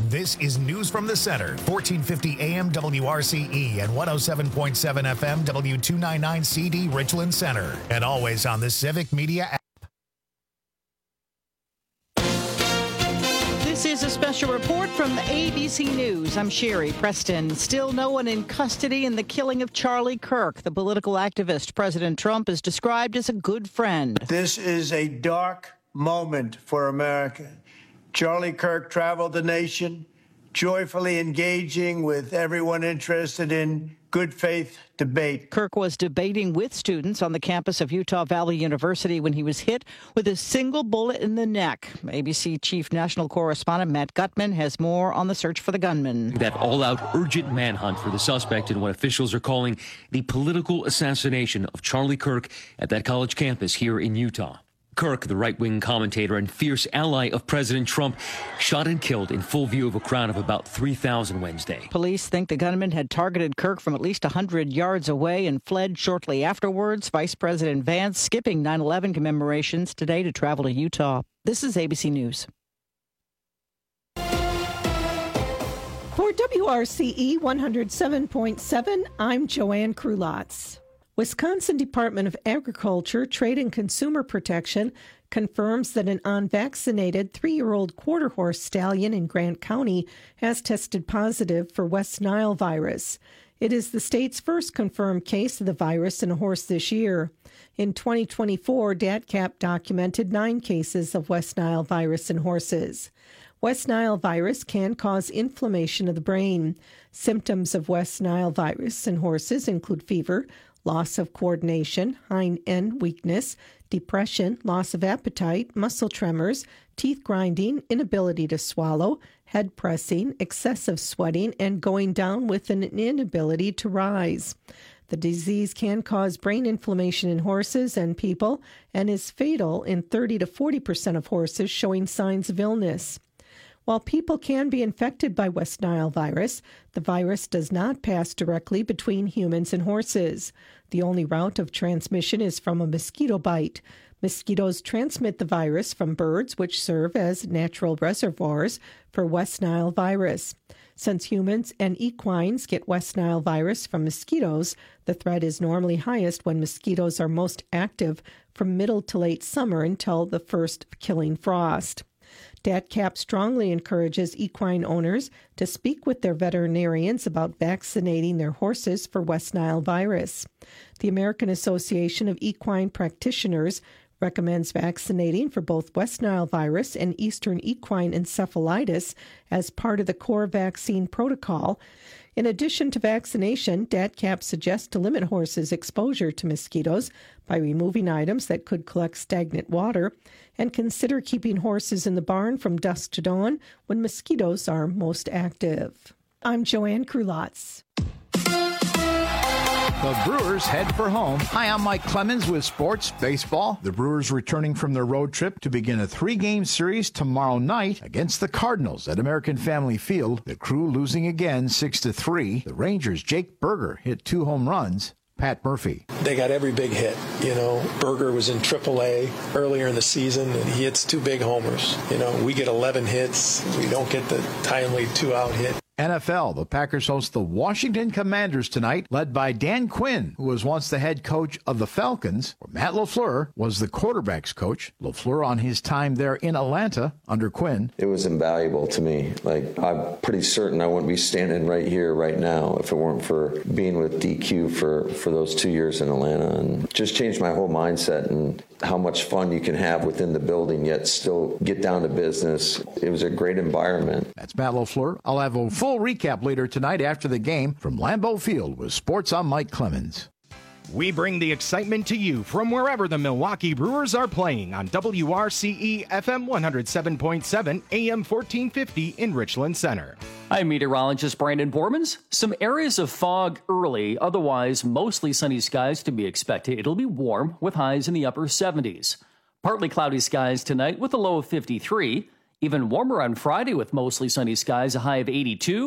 This is News from the Center, 1450 AM WRCE and 107.7 FM W299 CD Richland Center, and always on the Civic Media app. This is a special report from the ABC News. I'm Sherry Preston. Still no one in custody in the killing of Charlie Kirk, the political activist President Trump has described as a good friend. This is a dark moment for America. Charlie Kirk traveled the nation, joyfully engaging with everyone interested in good faith debate. Kirk was debating with students on the campus of Utah Valley University when he was hit with a single bullet in the neck. ABC Chief National Correspondent Matt Gutman has more on the search for the gunman. That all-out urgent manhunt for the suspect in what officials are calling the political assassination of Charlie Kirk at that college campus here in Utah. Kirk, the right-wing commentator and fierce ally of President Trump, shot and killed in full view of a crowd of about 3,000 Wednesday. Police think the gunman had targeted Kirk from at least 100 yards away and fled shortly afterwards. Vice President Vance skipping 9/11 commemorations today to travel to Utah. This is ABC News. For WRCE 107.7, I'm Joanne Krulotz. Wisconsin Department of Agriculture, Trade and Consumer Protection confirms that an unvaccinated 3-year-old quarter horse stallion in Grant County has tested positive for West Nile virus. It is the state's first confirmed case of the virus in a horse this year. In 2024, DATCAP documented 9 cases of West Nile virus in horses. West Nile virus can cause inflammation of the brain. Symptoms of West Nile virus in horses include fever, loss of coordination, hind end weakness, depression, loss of appetite, muscle tremors, teeth grinding, inability to swallow, head pressing, excessive sweating, and going down with an inability to rise. The disease can cause brain inflammation in horses and people and is fatal in 30 to 40% of horses showing signs of illness. While people can be infected by West Nile virus, the virus does not pass directly between humans and horses. The only route of transmission is from a mosquito bite. Mosquitoes transmit the virus from birds, which serve as natural reservoirs for West Nile virus. Since humans and equines get West Nile virus from mosquitoes, the threat is normally highest when mosquitoes are most active from middle to late summer until the first killing frost. DATCAP strongly encourages equine owners to speak with their veterinarians about vaccinating their horses for West Nile virus. The American Association of Equine Practitioners recommends vaccinating for both West Nile virus and Eastern equine encephalitis as part of the core vaccine protocol. In addition to vaccination, DATCAP suggests to limit horses' exposure to mosquitoes by removing items that could collect stagnant water and consider keeping horses in the barn from dusk to dawn when mosquitoes are most active. I'm Joanne Krulotz. The Brewers head for home. Hi, I'm Mike Clemens with Sports Baseball. The Brewers returning from their road trip to begin a 3-game series tomorrow night against the Cardinals at American Family Field. The Crew losing again 6-3. The Rangers' Jake Berger hit 2 home runs. Pat Murphy. They got every big hit. Berger was in AAA earlier in the season, and he hits 2 big homers. We get 11 hits. We don't get the timely 2-out hit. NFL, the Packers host the Washington Commanders tonight, led by Dan Quinn, who was once the head coach of the Falcons, where Matt LaFleur was the quarterback's coach. LaFleur on his time there in Atlanta under Quinn. It was invaluable to me. I'm pretty certain I wouldn't be standing right here right now if it weren't for being with DQ for those 2 years in Atlanta, and just changed my whole mindset and how much fun you can have within the building, yet still get down to business. It was a great environment. That's Matt LaFleur. I'll have a full recap later tonight after the game from Lambeau Field with Sports. I'm Mike Clemens. We bring the excitement to you from wherever the Milwaukee Brewers are playing on WRCE FM 107.7 AM 1450 in Richland Center. I'm meteorologist Brandon Bormans. Some areas of fog early, otherwise mostly sunny skies to be expected. It'll be warm with highs in the upper 70s. Partly cloudy skies tonight with a low of 53. Even warmer on Friday with mostly sunny skies, a high of 82.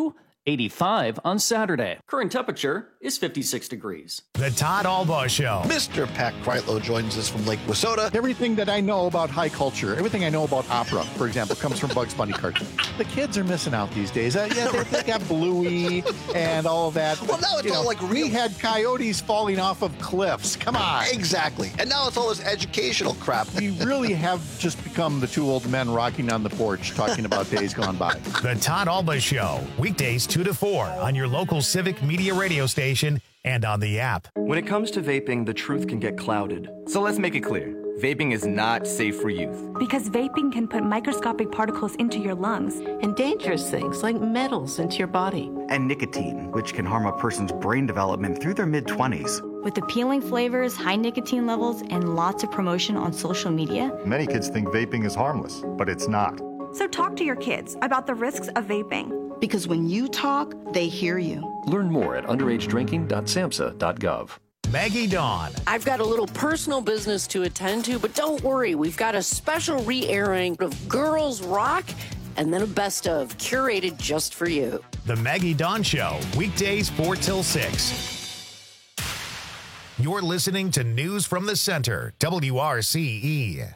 85 on Saturday. Current temperature is 56 degrees. The Todd Albaugh Show. Mr. Pat Kreitlow joins us from Lake Wissota. Everything that I know about high culture, everything I know about opera, for example, comes from Bugs Bunny cartoons. The kids are missing out these days. They got Bluey and all of that. Well, now it's all like real. We had coyotes falling off of cliffs. Come on. Exactly. And now it's all this educational crap. We really have just become the two old men rocking on the porch talking about days gone by. The Todd Albaugh Show, weekdays 2 to 4 on your local Civic Media radio station and on the app. When it comes to vaping, the truth can get clouded. So let's make it clear. Vaping is not safe for youth. Because vaping can put microscopic particles into your lungs. And dangerous things like metals into your body. And nicotine, which can harm a person's brain development through their mid-20s. With appealing flavors, high nicotine levels, and lots of promotion on social media. Many kids think vaping is harmless, but it's not. So talk to your kids about the risks of vaping. Because when you talk, they hear you. Learn more at underagedrinking.samhsa.gov. Maggie Dawn. I've got a little personal business to attend to, but don't worry. We've got a special re-airing of Girls Rock and then a best of curated just for you. The Maggie Dawn Show, weekdays 4 till 6. You're listening to News from the Center, WRCE.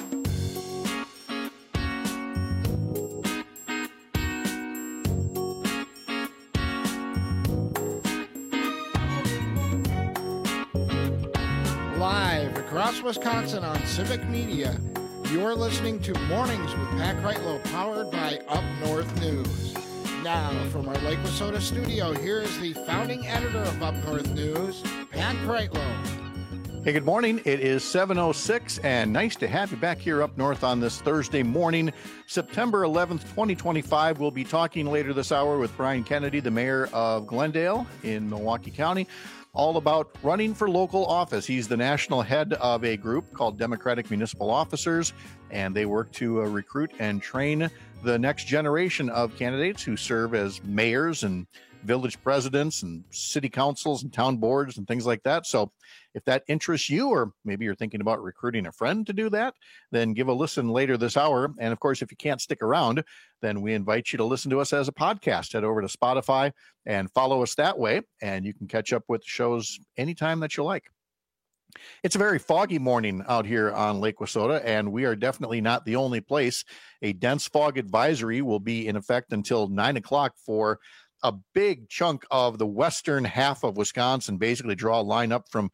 Live across Wisconsin on Civic Media, you're listening to Mornings with Pat Kreitlow, powered by Up North News. Now, from our Lake Wissota studio, here is the founding editor of Up North News, Pat Kreitlow. Hey, good morning. It is 7:06, and nice to have you back here up north on this Thursday morning, September 11th, 2025. We'll be talking later this hour with Brian Kennedy, the mayor of Glendale in Milwaukee County, all about running for local office. He's the national head of a group called Democratic Municipal Officers, and they work to recruit and train the next generation of candidates who serve as mayors and village presidents and city councils and town boards and things like that. So if that interests you, or maybe you're thinking about recruiting a friend to do that, then give a listen later this hour. And of course, if you can't stick around, then we invite you to listen to us as a podcast. Head over to Spotify and follow us that way, and you can catch up with shows anytime that you like. It's a very foggy morning out here on Lake Wissota, and we are definitely not the only place. A dense fog advisory will be in effect until 9 o'clock for a big chunk of the western half of Wisconsin. Basically draw a line up from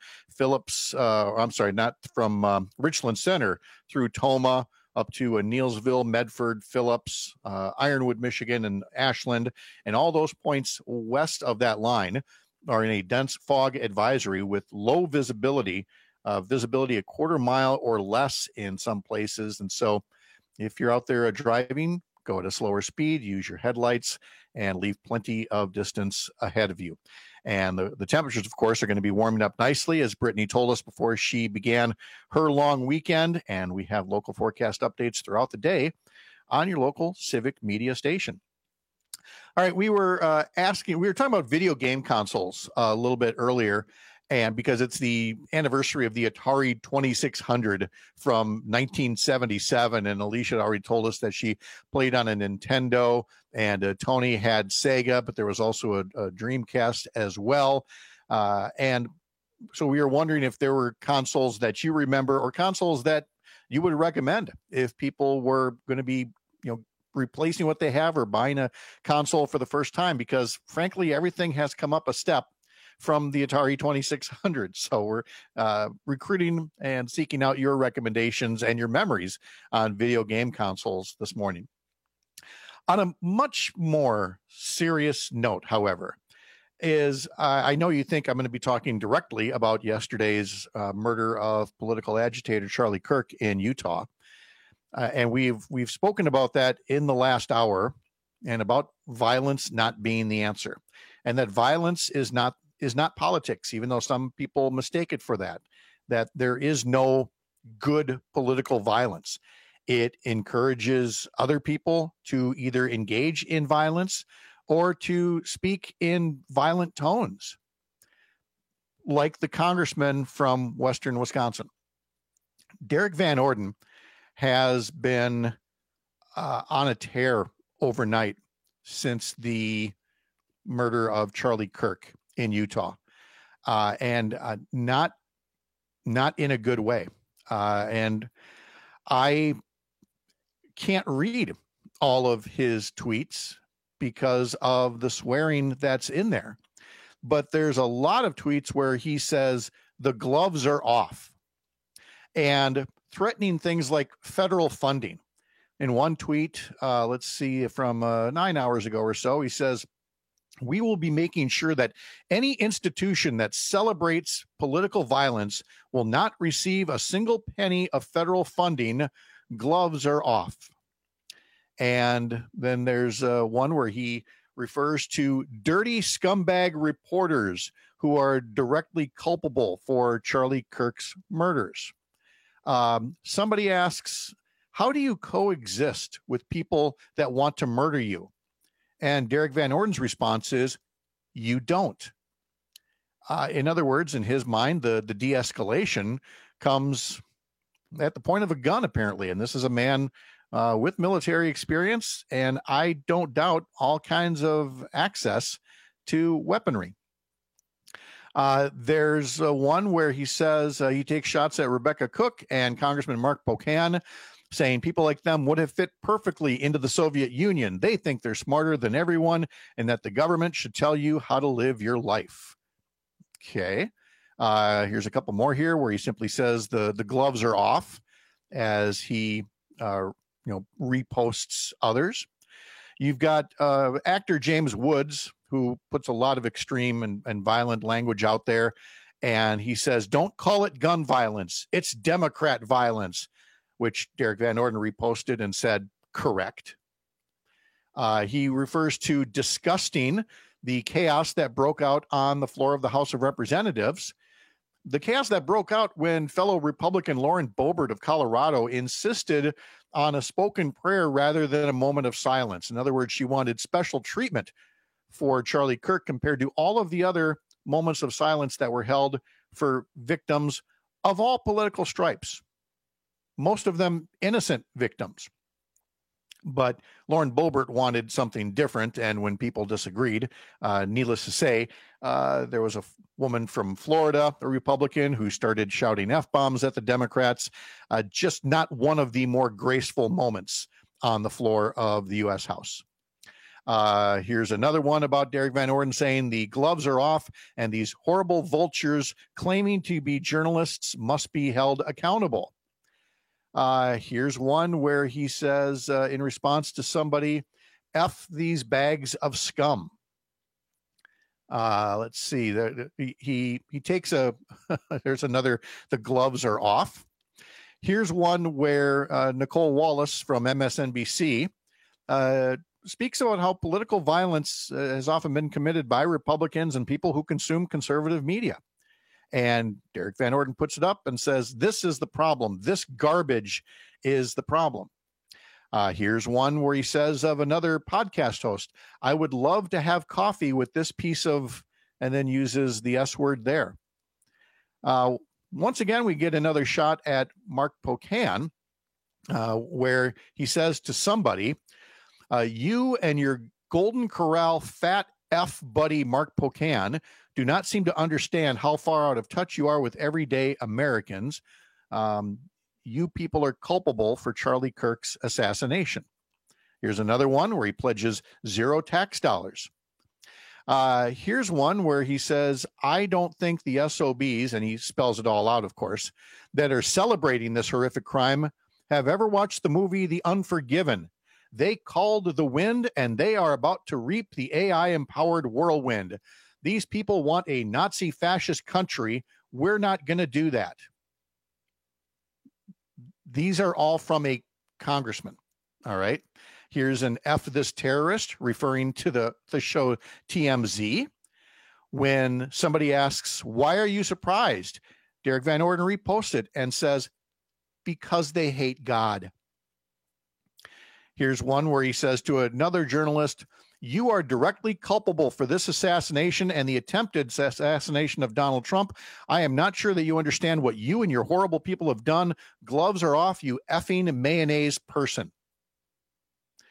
Richland Center through Toma up to Neilsville, Medford, Phillips, Ironwood, Michigan, and Ashland. And all those points west of that line are in a dense fog advisory with low visibility, visibility a quarter mile or less in some places. And so if you're out there driving, go at a slower speed, use your headlights, and leave plenty of distance ahead of you. And the temperatures, of course, are going to be warming up nicely, as Brittany told us before she began her long weekend. And we have local forecast updates throughout the day on your local Civic Media station. All right, we were talking about video game consoles a little bit earlier, and because it's the anniversary of the Atari 2600 from 1977, and Alicia had already told us that she played on a Nintendo, and Tony had Sega, but there was also a Dreamcast as well. And so we were wondering if there were consoles that you remember, or consoles that you would recommend if people were going to be, replacing what they have or buying a console for the first time, because frankly, everything has come up a step from the Atari 2600. So we're recruiting and seeking out your recommendations and your memories on video game consoles this morning. On a much more serious note, however, is I know you think I'm going to be talking directly about yesterday's murder of political agitator Charlie Kirk in Utah. And we've spoken about that in the last hour, and about violence not being the answer, and that violence is not politics, even though some people mistake it for that there is no good political violence. It encourages other people to either engage in violence or to speak in violent tones, like the congressman from Western Wisconsin. Derek Van Orden has been on a tear overnight since the murder of Charlie Kirk in Utah, and not in a good way. And I can't read all of his tweets because of the swearing that's in there. But there's a lot of tweets where he says the gloves are off and threatening things like federal funding. In one tweet, let's see, from 9 hours ago or so, he says, "We will be making sure that any institution that celebrates political violence will not receive a single penny of federal funding. Gloves are off." And then there's one where he refers to dirty scumbag reporters who are directly culpable for Charlie Kirk's murders. Somebody asks, how do you coexist with people that want to murder you? And Derek Van Orden's response is, you don't. In other words, in his mind, the de-escalation comes at the point of a gun, apparently. And this is a man with military experience, and I don't doubt all kinds of access to weaponry. There's one where he says he takes shots at Rebecca Cook and Congressman Mark Pocan, saying people like them would have fit perfectly into the Soviet Union. They think they're smarter than everyone and that the government should tell you how to live your life. Okay. Here's a couple more here where he simply says the gloves are off as he reposts others. You've got actor James Woods, who puts a lot of extreme and violent language out there. And he says, don't call it gun violence. It's Democrat violence, which Derek Van Orden reposted and said, correct. He refers to disgusting the chaos that broke out on the floor of the House of Representatives. The chaos that broke out when fellow Republican Lauren Boebert of Colorado insisted on a spoken prayer rather than a moment of silence. In other words, she wanted special treatment for Charlie Kirk compared to all of the other moments of silence that were held for victims of all political stripes, most of them innocent victims. But Lauren Boebert wanted something different, and when people disagreed, needless to say, there was a woman from Florida, a Republican, who started shouting F-bombs at the Democrats. Just not one of the more graceful moments on the floor of the U.S. House. Here's another one about Derek Van Orden saying the gloves are off and these horrible vultures claiming to be journalists must be held accountable. Here's one where he says, in response to somebody, F these bags of scum. Let's see. He takes there's another, the gloves are off. Here's one where Nicole Wallace from MSNBC speaks about how political violence has often been committed by Republicans and people who consume conservative media. And Derek Van Orden puts it up and says, this is the problem. This garbage is the problem. Here's one where he says of another podcast host, I would love to have coffee with this piece of, and then uses the S word there. Once again, we get another shot at Mark Pocan, where he says to somebody, you and your Golden Corral fat F buddy Mark Pocan do not seem to understand how far out of touch you are with everyday Americans. You people are culpable for Charlie Kirk's assassination. Here's another one where he pledges 0 tax dollars. Here's one where he says, I don't think the SOBs, and he spells it all out, of course, that are celebrating this horrific crime have ever watched the movie The Unforgiven. They called the wind, and they are about to reap the AI-empowered whirlwind. These people want a Nazi fascist country. We're not going to do that. These are all from a congressman. All right. Here's an F this terrorist, referring to the show TMZ. When somebody asks, why are you surprised? Derek Van Orden reposted and says, because they hate God. Here's one where he says to another journalist, you are directly culpable for this assassination and the attempted assassination of Donald Trump. I am not sure that you understand what you and your horrible people have done. Gloves are off, you effing mayonnaise person.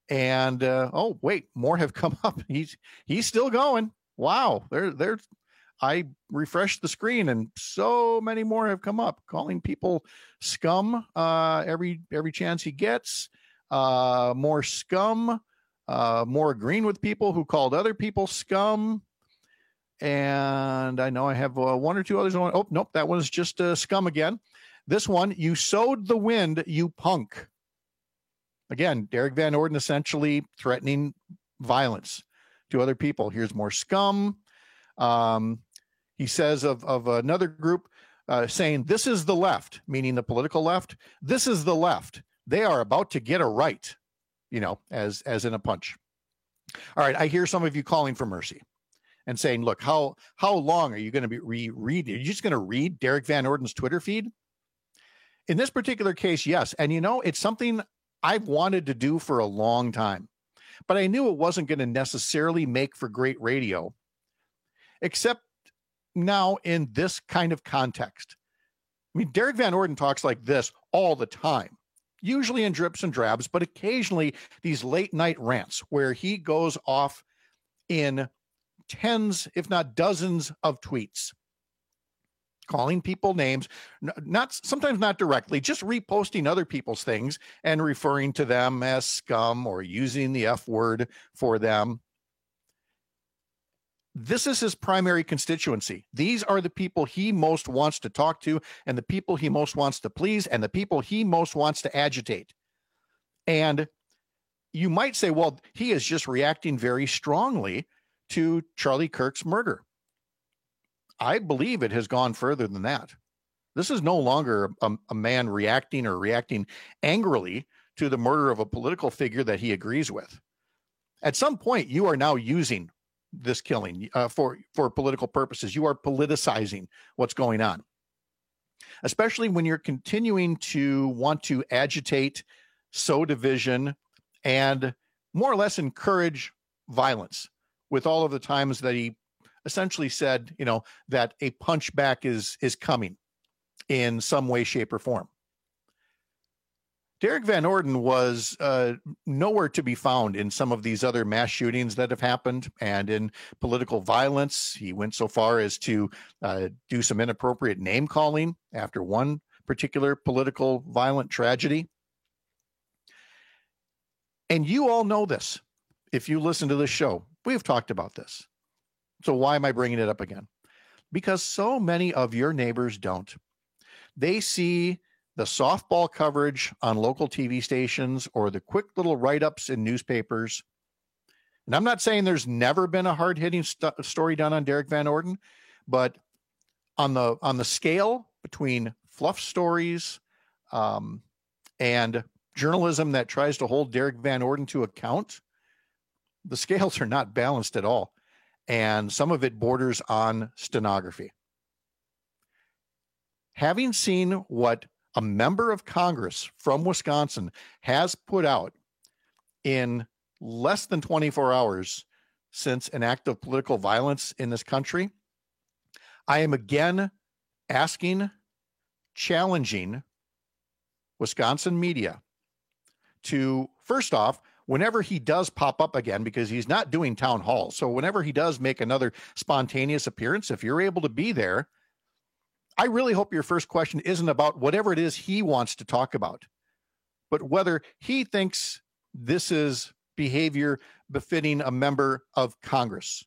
And oh wait, more have come up. He's still going. Wow, there's. I refreshed the screen and so many more have come up, calling people scum every chance he gets. More scum, more agreeing with people who called other people scum. And I know I have one or two others. Oh, nope, that one's just scum again. This one, you sowed the wind, you punk. Again, Derek Van Orden essentially threatening violence to other people. Here's more scum. He says of another group saying, this is the left, meaning the political left. This is the left. They are about to get a right, as in a punch. All right. I hear some of you calling for mercy and saying, look, how long are you going to be reading? Are you just going to read Derek Van Orden's Twitter feed? In this particular case, yes. And it's something I've wanted to do for a long time, but I knew it wasn't going to necessarily make for great radio, except now in this kind of context. I mean, Derek Van Orden talks like this all the time, usually in drips and drabs, but occasionally these late night rants where he goes off in tens, if not dozens of tweets, calling people names, sometimes not directly, just reposting other people's things and referring to them as scum or using the F word for them. This is his primary constituency. These are the people he most wants to talk to and the people he most wants to please and the people he most wants to agitate. And you might say, well, he is just reacting very strongly to Charlie Kirk's murder. I believe it has gone further than that. This is no longer a man reacting angrily to the murder of a political figure that he agrees with. At some point, you are now using this killing for political purposes. You are politicizing what's going on, especially when you're continuing to want to agitate, sow division, and more or less encourage violence with all of the times that he essentially said, that a punchback is coming in some way, shape, or form. Derek Van Orden was nowhere to be found in some of these other mass shootings that have happened and in political violence. He went so far as to do some inappropriate name calling after one particular political violent tragedy. And you all know this. If you listen to this show, we've talked about this. So why am I bringing it up again? Because so many of your neighbors don't. They see the softball coverage on local TV stations or the quick little write-ups in newspapers. And I'm not saying there's never been a hard-hitting story done on Derek Van Orden, but on the scale between fluff stories and journalism that tries to hold Derek Van Orden to account, the scales are not balanced at all. And some of it borders on stenography. Having seen what a member of Congress from Wisconsin has put out in less than 24 hours since an act of political violence in this country, I am again challenging Wisconsin media to, first off, whenever he does pop up again, because he's not doing town halls. So whenever he does make another spontaneous appearance, if you're able to be there, I really hope your first question isn't about whatever it is he wants to talk about, but whether he thinks this is behavior befitting a member of Congress.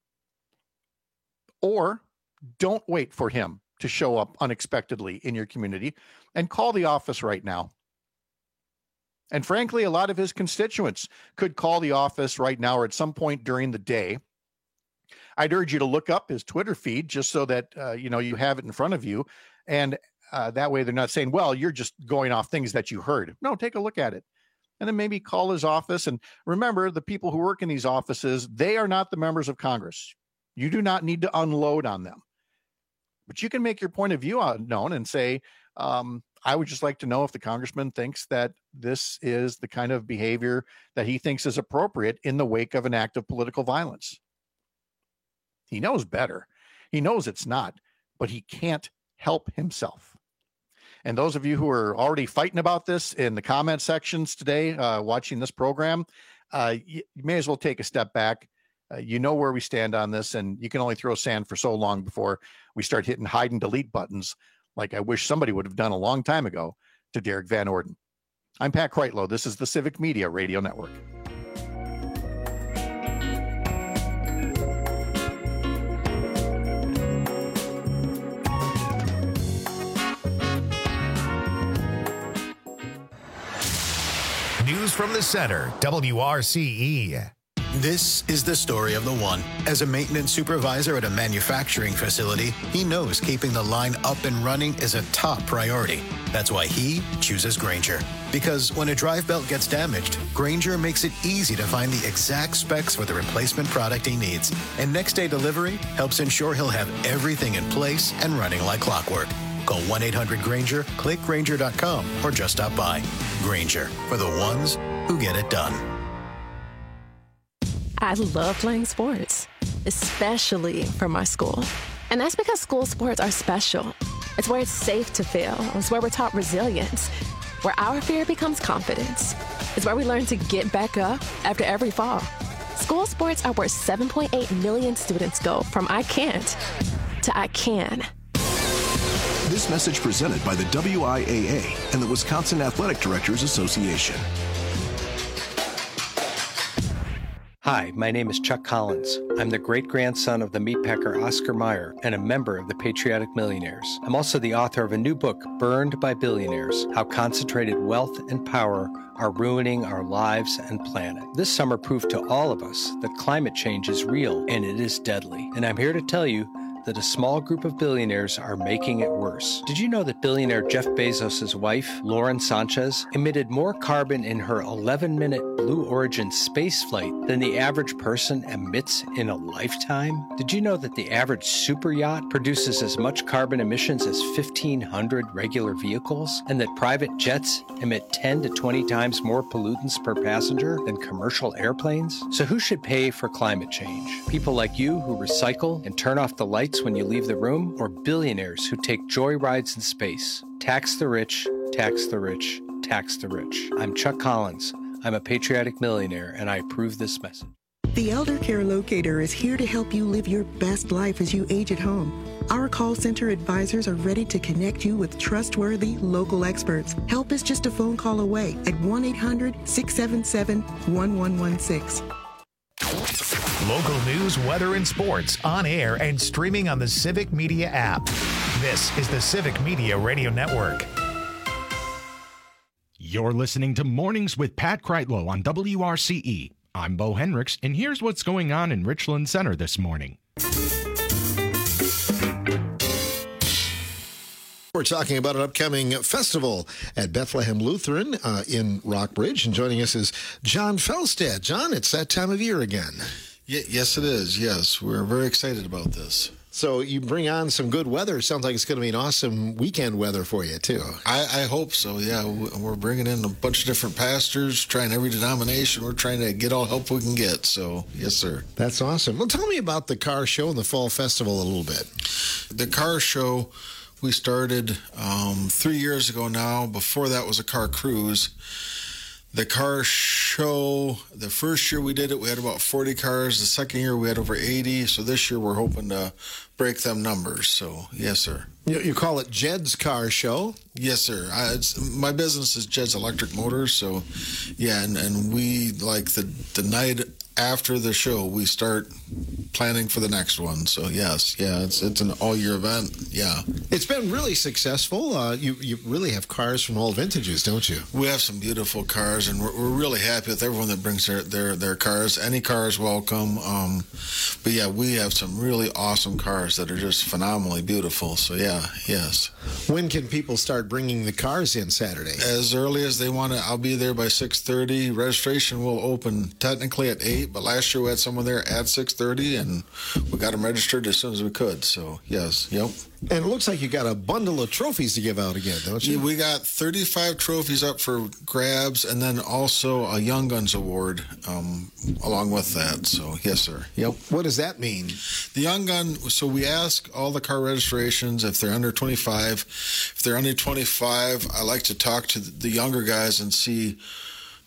Or don't wait for him to show up unexpectedly in your community and call the office right now. And frankly, a lot of his constituents could call the office right now or at some point during the day. I'd urge you to look up his Twitter feed just so that, you have it in front of you. And that way they're not saying, well, you're just going off things that you heard. No, take a look at it. And then maybe call his office. And remember, the people who work in these offices, they are not the members of Congress. You do not need to unload on them. But you can make your point of view known and say, I would just like to know if the congressman thinks that this is the kind of behavior that he thinks is appropriate in the wake of an act of political violence. He knows better. He knows it's not, but he can't help himself. And those of you who are already fighting about this in the comment sections today, watching this program, you may as well take a step back. You know where we stand on this, and you can only throw sand for so long before we start hitting hide and delete buttons like I wish somebody would have done a long time ago to Derek Van Orden. I'm Pat Kreitlow. This is the Civic Media Radio Network. News from the center, WRCE. This is the story of the one. As a maintenance supervisor at a manufacturing facility, he knows keeping the line up and running is a top priority. That's why he chooses Grainger. Because when a drive belt gets damaged, Grainger makes it easy to find the exact specs for the replacement product he needs. And next day delivery helps ensure he'll have everything in place and running like clockwork. Call 1-800-GRAINGER, click Grainger.com, or just stop by. Grainger, for the ones who get it done. I love playing sports, especially for my school. And that's because school sports are special. It's where it's safe to fail. It's where we're taught resilience, where our fear becomes confidence. It's where we learn to get back up after every fall. School sports are where 7.8 million students go from I can't to I can. This message presented by the WIAA and the Wisconsin Athletic Directors Association. Hi, my name is Chuck Collins. I'm the great-grandson of the meatpacker Oscar Mayer and a member of the Patriotic Millionaires. I'm also the author of a new book, Burned by Billionaires: How Concentrated Wealth and Power Are Ruining Our Lives and Planet. This summer proved to all of us that climate change is real and it is deadly. And I'm here to tell you that a small group of billionaires are making it worse. Did you know that billionaire Jeff Bezos' wife, Lauren Sanchez, emitted more carbon in her 11-minute Blue Origin space flight than the average person emits in a lifetime? Did you know that the average super yacht produces as much carbon emissions as 1,500 regular vehicles, and that private jets emit 10 to 20 times more pollutants per passenger than commercial airplanes? So who should pay for climate change? People like you who recycle and turn off the lights when you leave the room, or billionaires who take joy rides in space? Tax the rich, tax the rich, tax the rich. I'm Chuck Collins. I'm a patriotic millionaire, and I approve this message. The Elder Care Locator is here to help you live your best life as you age at home. Our call center advisors are ready to connect you with trustworthy local experts. Help is just a phone call away at 1-800-677-1116. Local news, weather, and sports on air and streaming on the Civic Media app. This is the Civic Media Radio Network. You're listening to Mornings with Pat Kreitlow on WRCE. I'm Bo Hendricks, and here's what's going on in Richland Center this morning. We're talking about an upcoming festival at Bethlehem Lutheran in Rockbridge, and joining us is John Felstad. John, it's that time of year again. Yes, it is. Yes, we're very excited about this. So you bring on some good weather. Sounds like it's going to be an awesome weekend weather for you, too. I hope so, yeah. We're bringing in a bunch of different pastors, trying every denomination. We're trying to get all help we can get, so yes, sir. That's awesome. Well, tell me about the car show and the fall festival a little bit. The car show, we started 3 years ago now. Before that was a car cruise. The car show, the first year we did it, we had about 40 cars. The second year we had over 80. So this year we're hoping to break them numbers. So, yes, sir. You call it Jed's Car Show? Yes, sir. My business is Jed's Electric Motors. So, yeah, and we, like the night after the show, we start planning for the next one. So, yes, yeah, it's an all-year event, yeah. It's been really successful. You really have cars from all vintages, don't you? We have some beautiful cars, and we're really happy with everyone that brings their cars. Any car is welcome. But, yeah, we have some really awesome cars that are just phenomenally beautiful. So, yeah, yes. When can people start bringing the cars in Saturday? As early as they want to. I'll be there by 6:30. Registration will open technically at 8, but last year we had someone there at 6:30, and we got them registered as soon as we could. So, yes, yep. And it looks like you got a bundle of trophies to give out again, don't you? Yeah, we got 35 trophies up for grabs, and then also a Young Guns Award along with that. So, yes, sir. Yep. What does that mean? The Young Gun, so we ask all the car registrations if they're under 25. If they're under 25, I like to talk to the younger guys and see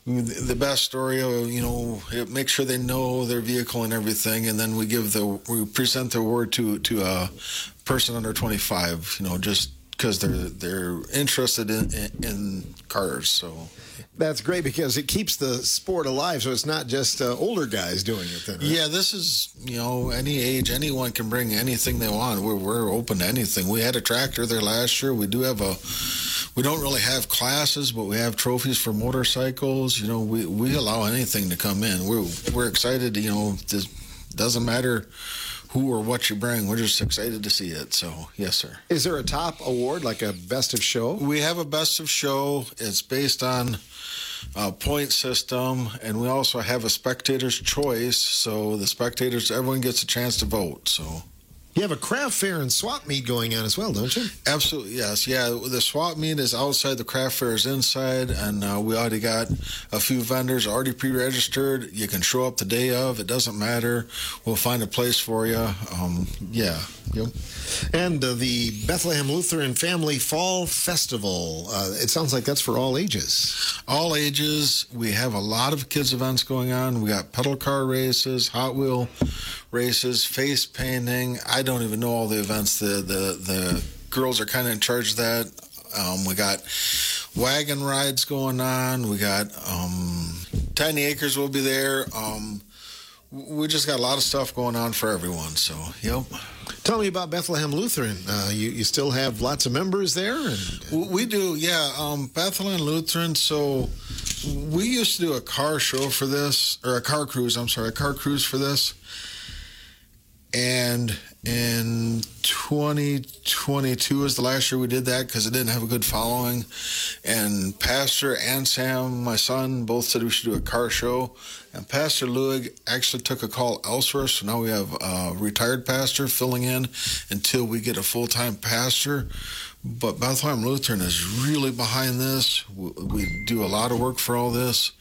the best story, make sure they know their vehicle and everything, and then we present the award to a person under 25, just because they're interested in cars. So that's great because it keeps the sport alive. So it's not just older guys doing it then, right? Yeah, this is, any age, anyone can bring anything they want. We're open to anything. We had a tractor there last year. We do have we don't really have classes, but we have trophies for motorcycles. We allow anything to come in. We're excited. This doesn't matter who or what you bring. We're just excited to see it. So, yes, sir. Is there a top award, like a best of show? We have a best of show. It's based on a point system, and we also have a spectator's choice. So everyone gets a chance to vote. So. You have a craft fair and swap meet going on as well, don't you? Absolutely, yes. Yeah, the swap meet is outside, the craft fair is inside, and we already got a few vendors already pre-registered. You can show up the day of. It doesn't matter. We'll find a place for you. Yeah. Yep. And the Bethlehem Lutheran Family Fall Festival. It sounds like that's for all ages. All ages. We have a lot of kids events going on. We got pedal car races, Hot Wheel races, face painting. I don't even know all the events. The girls are kind of in charge of that. We got wagon rides going on. We got Tiny Acres will be there. We just got a lot of stuff going on for everyone. So, yep. Tell me about Bethlehem Lutheran. You still have lots of members there? We do, yeah. Bethlehem Lutheran, so we used to do a car show for this, or a car cruise for this. And in 2022 is the last year we did that because it didn't have a good following. And Pastor and Sam, my son, both said we should do a car show. And Pastor Luig actually took a call elsewhere, so now we have a retired pastor filling in until we get a full-time pastor. But Bethlehem Lutheran is really behind this. We do a lot of work for all this.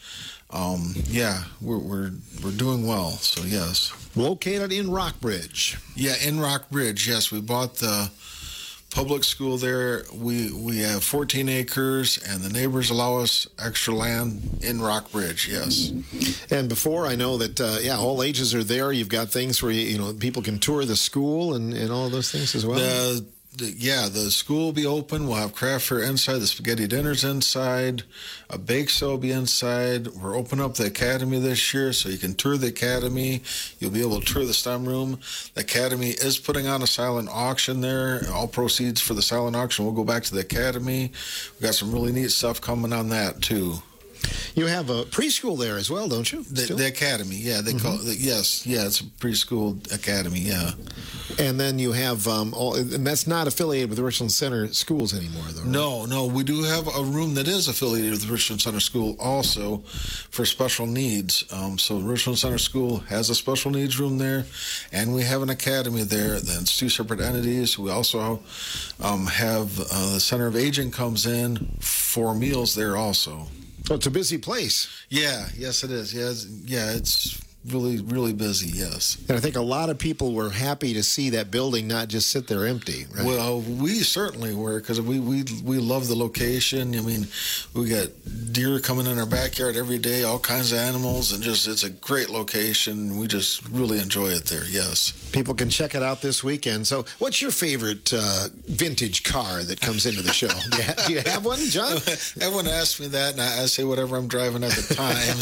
Yeah, we're doing well, so yes. Located in Rockbridge. Yeah, in Rockbridge, yes. We bought the public school there. We have 14 acres, and the neighbors allow us extra land in Rockbridge, yes. And before, I know that, all ages are there. You've got things where, people can tour the school and all of those things as well. The school will be open. We'll have craft fair inside. The spaghetti dinner's inside. A bake sale will be inside. We're opening up the academy this year, so you can tour the academy. You'll be able to tour the STEM room. The academy is putting on a silent auction there. All proceeds for the silent auction will go back to the academy. We've got some really neat stuff coming on that, too. You have a preschool there as well, don't you? The academy, yeah. They call it, yes, yeah, it's a preschool academy, yeah. And then you have, and that's not affiliated with the Richland Center Schools anymore, though, right? No, we do have a room that is affiliated with the Richland Center School also for special needs. So Richland Center School has a special needs room there, and we have an academy there. That's two separate entities. We also have the Center of Aging comes in for meals there also. Oh, it's a busy place. Yeah, yes, it is. Yeah, it's really, really busy, yes. And I think a lot of people were happy to see that building not just sit there empty, right? Well, we certainly were because we love the location. I mean, we got deer coming in our backyard every day, all kinds of animals, and just it's a great location. We just really enjoy it there, yes. People can check it out this weekend. So what's your favorite vintage car that comes into the show? Do you have one, John? Everyone asks me that, and I say whatever I'm driving at the time.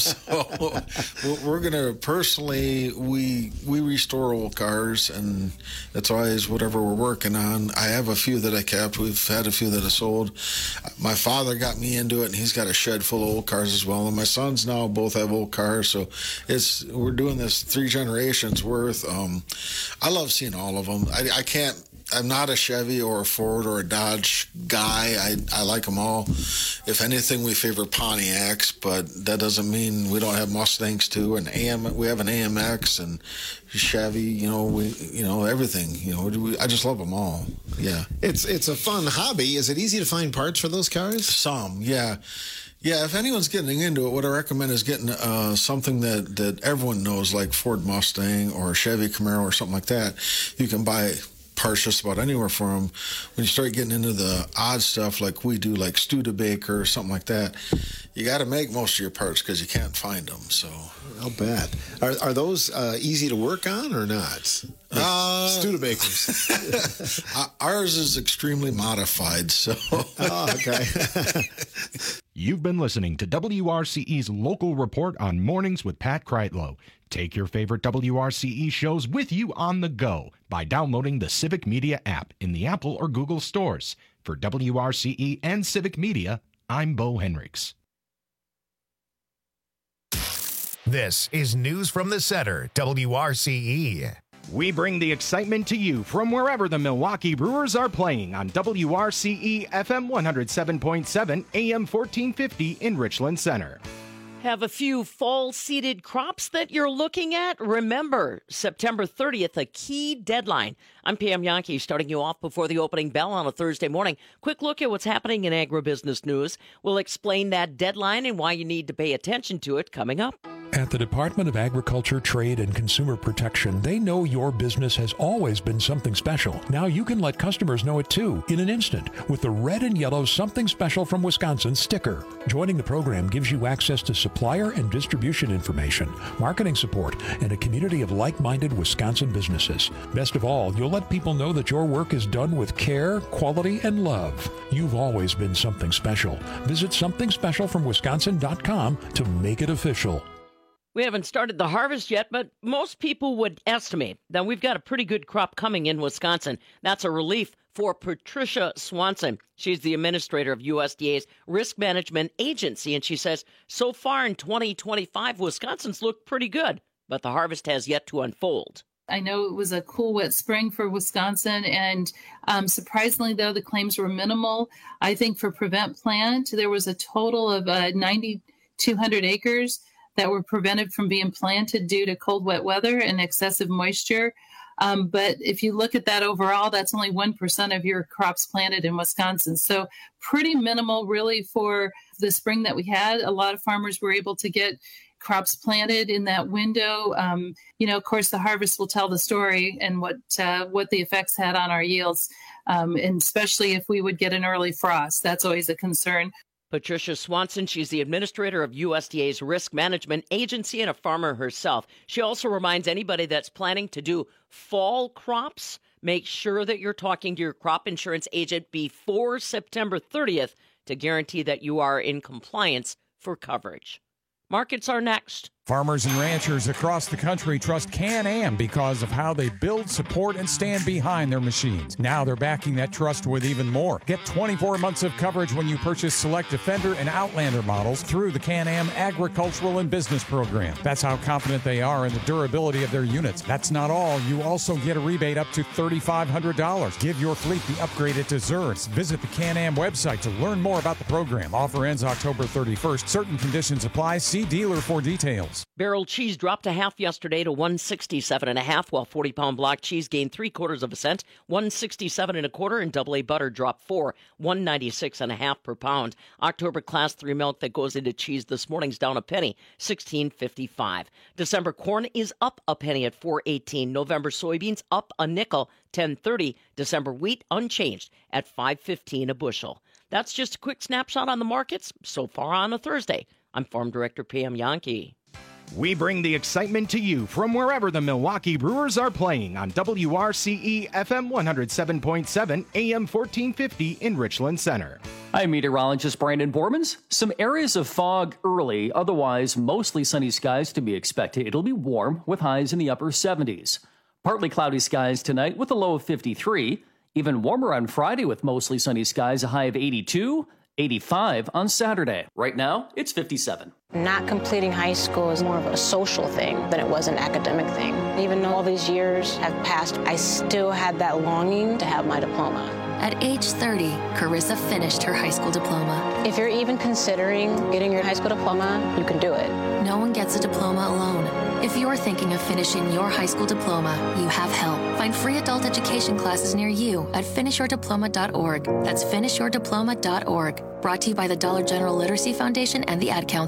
So we're going to personally, we restore old cars, and that's always whatever we're working on. I have a few that I kept. We've had a few that I sold. My father got me into it, and he's got a shed full of old cars as well. And my sons now both have old cars, so we're doing this 3 generations worth. I love seeing all of them. I'm not a Chevy or a Ford or a Dodge guy. I like them all. If anything, we favor Pontiacs, but that doesn't mean we don't have Mustangs too. And we have an AMX and Chevy. Everything. I just love them all. Yeah. It's a fun hobby. Is it easy to find parts for those cars? Some, yeah. Yeah, if anyone's getting into it, what I recommend is getting something that everyone knows, like Ford Mustang or Chevy Camaro or something like that. You can buy parts just about anywhere for them. When you start getting into the odd stuff like we do, like Studebaker or something like that, you got to make most of your parts because you can't find them. So, I'll bet. Are those easy to work on or not? Studebakers. Ours is extremely modified. So, okay. You've been listening to WRCE's local report on Mornings with Pat Kreitlow. Take your favorite WRCE shows with you on the go by downloading the Civic Media app in the Apple or Google stores. For WRCE and Civic Media, I'm Bo Henricks. This is News from the Center, WRCE. We bring the excitement to you from wherever the Milwaukee Brewers are playing on WRCE FM 107.7 AM 1450 in Richland Center. Have a few fall-seeded crops that you're looking at? Remember, September 30th, a key deadline. I'm Pam Yankee, starting you off before the opening bell on a Thursday morning. Quick look at what's happening in agribusiness news. We'll explain that deadline and why you need to pay attention to it coming up. At the Department of Agriculture, Trade, and Consumer Protection, they know your business has always been something special. Now you can let customers know it too, in an instant, with the red and yellow Something Special from Wisconsin sticker. Joining the program gives you access to supplier and distribution information, marketing support, and a community of like-minded Wisconsin businesses. Best of all, you'll let people know that your work is done with care, quality, and love. You've always been something special. Visit somethingspecialfromwisconsin.com to make it official. We haven't started the harvest yet, but most people would estimate that we've got a pretty good crop coming in Wisconsin. That's a relief for Patricia Swanson. She's the administrator of USDA's Risk Management Agency, and she says, so far in 2025, Wisconsin's looked pretty good, but the harvest has yet to unfold. I know it was a cool, wet spring for Wisconsin, and surprisingly, though, the claims were minimal. I think for Prevent Plant, there was a total of 9,200 acres that were prevented from being planted due to cold, wet weather and excessive moisture. But if you look at that overall, that's only 1% of your crops planted in Wisconsin. So pretty minimal, really, for the spring that we had. A lot of farmers were able to get crops planted in that window. Of course, the harvest will tell the story and what the effects had on our yields, and especially if we would get an early frost. That's always a concern. Patricia Swanson, she's the administrator of USDA's Risk Management Agency and a farmer herself. She also reminds anybody that's planning to do fall crops, make sure that you're talking to your crop insurance agent before September 30th to guarantee that you are in compliance for coverage. Markets are next. Farmers and ranchers across the country trust Can-Am because of how they build, support, and stand behind their machines. Now they're backing that trust with even more. Get 24 months of coverage when you purchase select Defender and Outlander models through the Can-Am Agricultural and Business Program. That's how confident they are in the durability of their units. That's not all. You also get a rebate up to $3,500. Give your fleet the upgrade it deserves. Visit the Can-Am website to learn more about the program. Offer ends October 31st. Certain conditions apply. See dealer for details. Barrel cheese dropped a half yesterday to $167.5, while 40-pound block cheese gained 3/4 cent, $167.25, and AA butter dropped 4, $196.5 per pound. October Class 3 milk that goes into cheese this morning's down a penny, $16.55. December corn is up a penny at $4.18. November soybeans up a nickel, $10.30. December wheat unchanged at $5.15 a bushel. That's just a quick snapshot on the markets so far on a Thursday. I'm Farm Director Pam Yankee. We bring the excitement to you from wherever the Milwaukee Brewers are playing on WRCE FM 107.7 AM 1450 in Richland Center. I'm meteorologist Brandon Bormans. Some areas of fog early, otherwise mostly sunny skies to be expected. It'll be warm with highs in the upper 70s. Partly cloudy skies tonight with a low of 53. Even warmer on Friday with mostly sunny skies, a high of 82. 85 on Saturday. Right now, it's 57. Not completing high school is more of a social thing than it was an academic thing. Even though all these years have passed, I still had that longing to have my diploma. At age 30, Carissa finished her high school diploma. If you're even considering getting your high school diploma, you can do it. No one gets a diploma alone. If you're thinking of finishing your high school diploma, you have help. Find free adult education classes near you at finishyourdiploma.org. That's finishyourdiploma.org. Brought to you by the Dollar General Literacy Foundation and the Ad Council.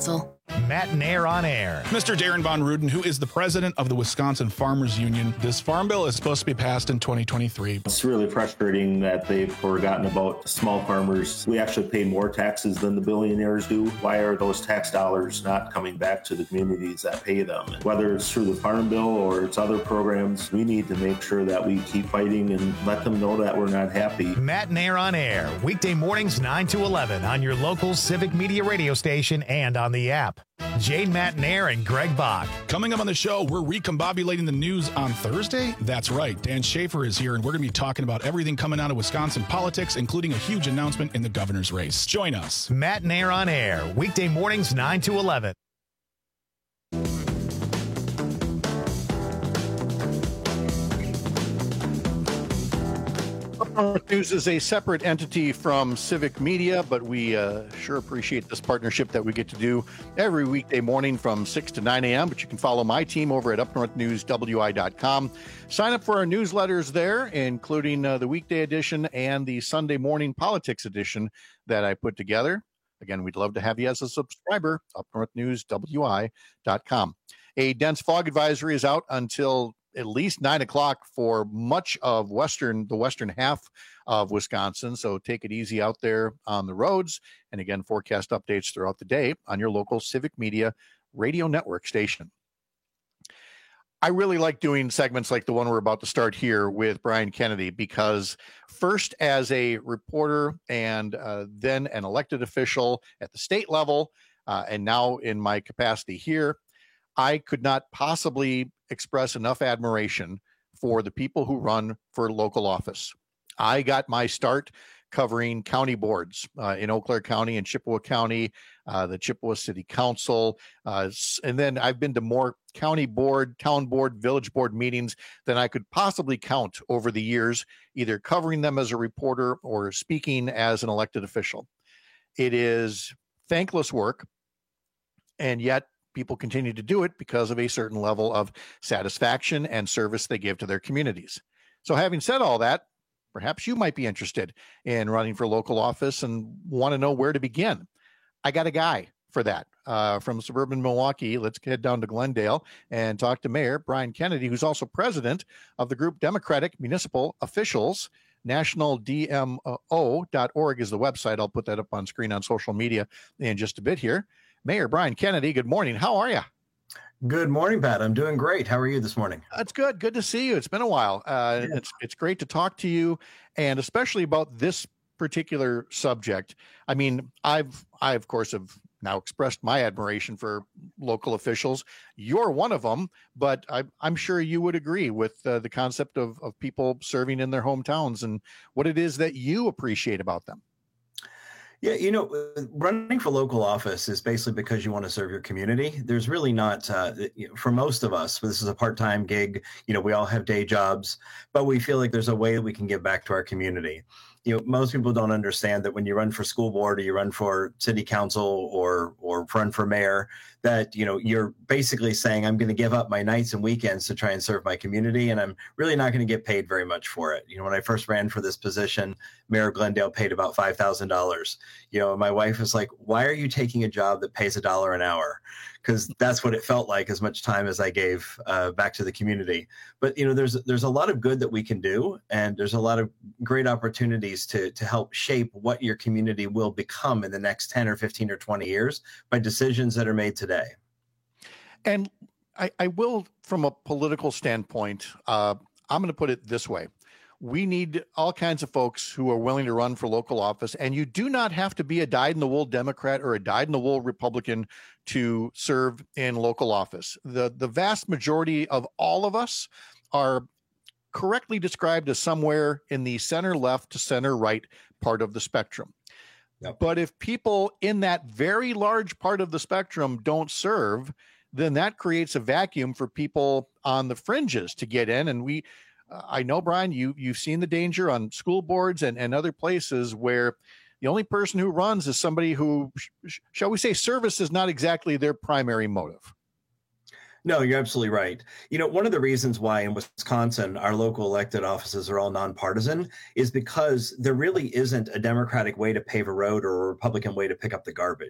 Matt Nair on Air. Mr. Darren Von Ruden, who is the president of the Wisconsin Farmers Union. This farm bill is supposed to be passed in 2023. It's really frustrating that they've forgotten about small farmers. We actually pay more taxes than the billionaires do. Why are those tax dollars not coming back to the communities that pay them? And whether it's through the farm bill or it's other programs, we need to make sure that we keep fighting and let them know that we're not happy. Matt Nair on Air, weekday mornings 9 to 11 on your local Civic Media radio station and on the app. Jane Matt Nair and Greg Bach. Coming up on the show, we're recombobulating the news on Thursday. That's right. Dan Schaefer is here, and we're going to be talking about everything coming out of Wisconsin politics, including a huge announcement in the governor's race. Join us. Matt Nair on Air, weekday mornings 9 to 11. News is a separate entity from Civic Media, but we sure appreciate this partnership that we get to do every weekday morning from 6 to 9 a.m. But you can follow my team over at upnorthnewswi.com. Sign up for our newsletters there, including the weekday edition and the Sunday morning politics edition that I put together. Again, we'd love to have you as a subscriber, upnorthnewswi.com. A dense fog advisory is out until at least 9 o'clock for much of the western half of Wisconsin. So take it easy out there on the roads. And again, forecast updates throughout the day on your local Civic Media radio network station. I really like doing segments like the one we're about to start here with Brian Kennedy, because first as a reporter and then an elected official at the state level, and now in my capacity here, I could not possibly express enough admiration for the people who run for local office. I got my start covering county boards in Eau Claire County and Chippewa County, the Chippewa City Council. And then I've been to more county board, town board, village board meetings than I could possibly count over the years, either covering them as a reporter or speaking as an elected official. It is thankless work, and yet people continue to do it because of a certain level of satisfaction and service they give to their communities. So having said all that, perhaps you might be interested in running for local office and want to know where to begin. I got a guy for that from suburban Milwaukee. Let's head down to Glendale and talk to Mayor Brian Kennedy, who's also president of the group Democratic Municipal Officials. NationalDMO.org is the website. I'll put that up on screen on social media in just a bit here. Mayor Brian Kennedy, good morning. How are you? Good morning, Pat. I'm doing great. How are you this morning? That's good. Good to see you. It's been a while. It's great to talk to you, and especially about this particular subject. I mean, I of course have now expressed my admiration for local officials. You're one of them, but I'm sure you would agree with the concept of people serving in their hometowns and what it is that you appreciate about them. Yeah, running for local office is basically because you want to serve your community. There's really not, for most of us, this is a part-time gig. We all have day jobs, but we feel like there's a way that we can give back to our community. Most people don't understand that when you run for school board or you run for city council or run for mayor, that, you're basically saying, I'm going to give up my nights and weekends to try and serve my community, and I'm really not going to get paid very much for it. When I first ran for this position, Mayor of Glendale paid about $5,000. My wife was like, why are you taking a job that pays $1 an hour? Because that's what it felt like, as much time as I gave back to the community. But, there's a lot of good that we can do, and there's a lot of great opportunities to help shape what your community will become in the next 10 or 15 or 20 years by decisions that are made today. And I will, from a political standpoint, I'm going to put it this way. We need all kinds of folks who are willing to run for local office, and you do not have to be a dyed-in-the-wool Democrat or a dyed-in-the-wool Republican to serve in local office. The vast majority of all of us are correctly described as somewhere in the center-left to center-right part of the spectrum. Yep. But if people in that very large part of the spectrum don't serve, then that creates a vacuum for people on the fringes to get in. And I know, Brian, you've seen the danger on school boards and other places where the only person who runs is somebody who, shall we say, service is not exactly their primary motive. No, you're absolutely right. One of the reasons why in Wisconsin our local elected offices are all nonpartisan is because there really isn't a Democratic way to pave a road or a Republican way to pick up the garbage.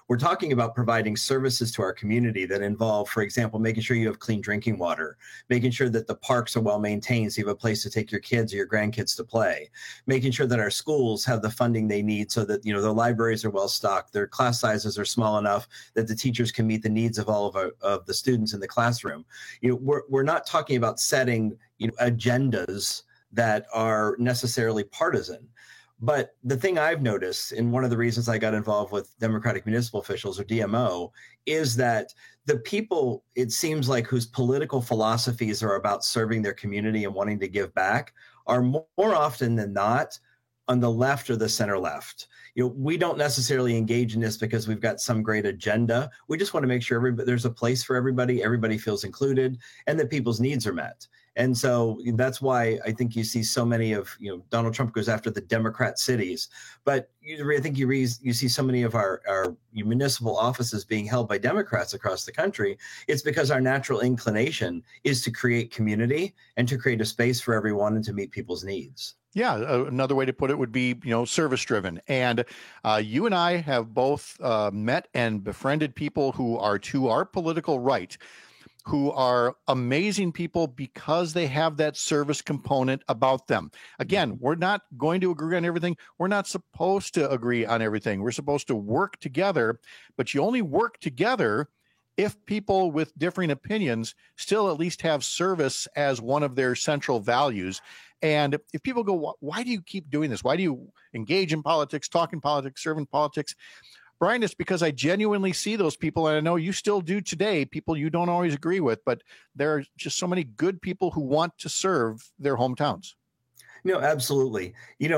We're talking about providing services to our community that involve, for example, making sure you have clean drinking water, making sure that the parks are well maintained so you have a place to take your kids or your grandkids to play, making sure that our schools have the funding they need so that, their libraries are well stocked, their class sizes are small enough that the teachers can meet the needs of all of the students in the classroom. We're not talking about setting, agendas that are necessarily partisan. But the thing I've noticed, and one of the reasons I got involved with Democratic Municipal Officials, or DMO, is that the people, it seems like, whose political philosophies are about serving their community and wanting to give back are more often than not on the left or the center left. We don't necessarily engage in this because we've got some great agenda. We just want to make sure there's a place for everybody feels included, and that people's needs are met. And so that's why I think you see so many of, Donald Trump goes after the Democrat cities, but I think you see so many of our municipal offices being held by Democrats across the country. It's because our natural inclination is to create community and to create a space for everyone and to meet people's needs. Yeah, another way to put it would be, service driven. And you and I have both met and befriended people who are to our political right, who are amazing people because they have that service component about them. Again, we're not going to agree on everything. We're not supposed to agree on everything. We're supposed to work together, but you only work together if people with differing opinions still at least have service as one of their central values. And if people go, why do you keep doing this? Why do you engage in politics, talk in politics, serve in politics? Brian, it's because I genuinely see those people, and I know you still do today, people you don't always agree with, but there are just so many good people who want to serve their hometowns. No, absolutely.